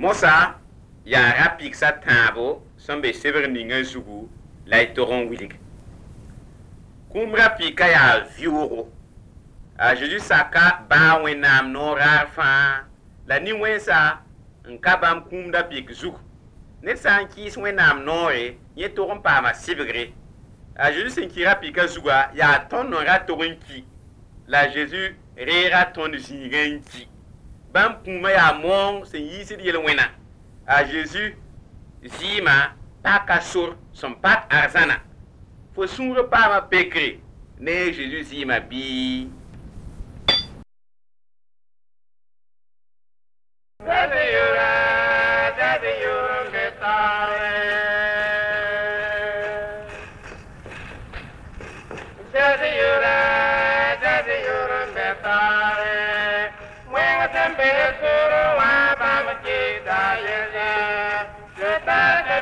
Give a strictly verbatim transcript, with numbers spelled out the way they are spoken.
Mosa, ya rapik sa tabo, son be sever ninga zugu, la itoron wilig. Kum rapika ya viuro. A Jésus saka ba wenam no rafa, la ni wensa, nkabam kum da pik zugu. Ne san kis wenam nore, ye toron pa ma sibegre. A Jésus sen ki rapika zuga, ya ton no ra toron ki. La Jésus rera ton zingen ki. Bam kuma ya mong sen yisi di wena. A Jésus zima paka sur son pat arzana. Fo sunre pa ma pekre. Ne Jésus zima bi. Dade yura, dade yura metale. Dade yura, dade yura metale. Mwenga tembe suru wa bama kita yele.